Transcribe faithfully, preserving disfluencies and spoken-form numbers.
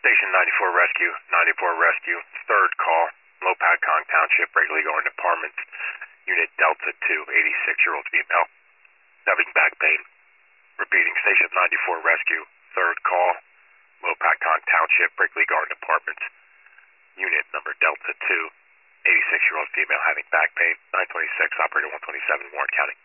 Station ninety-four Rescue, ninety-four Rescue, third call, Low Patcong Township, regularly going apartments, Unit Delta two, eighty-six-year-old female, having back pain. Repeating, Station ninety-four Rescue, third call, Low Patcong Township, Brickley Garden Apartments, Unit number Delta two, eighty-six-year-old female having back pain, nine twenty-six, operator one twenty-seven, Warren County.